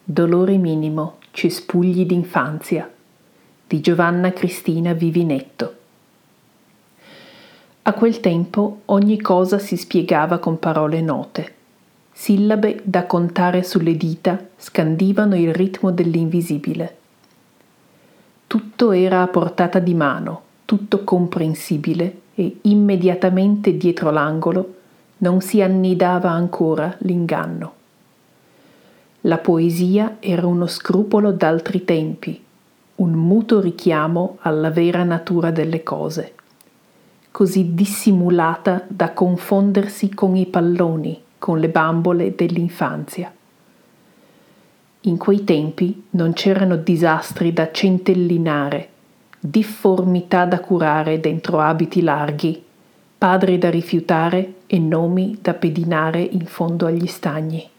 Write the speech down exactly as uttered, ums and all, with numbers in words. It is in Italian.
Dolore minimo, cespugli d'infanzia di Giovanna Cristina Vivinetto. A quel tempo ogni cosa si spiegava con parole note. Sillabe da contare sulle dita scandivano il ritmo dell'invisibile. Tutto era a portata di mano, tutto comprensibile, e immediatamente dietro l'angolo non si annidava ancora l'inganno. La poesia era uno scrupolo d'altri tempi, un muto richiamo alla vera natura delle cose, così dissimulata da confondersi con i palloni, con le bambole dell'infanzia. In quei tempi non c'erano disastri da centellinare, difformità da curare dentro abiti larghi, padri da rifiutare e nomi da pedinare in fondo agli stagni.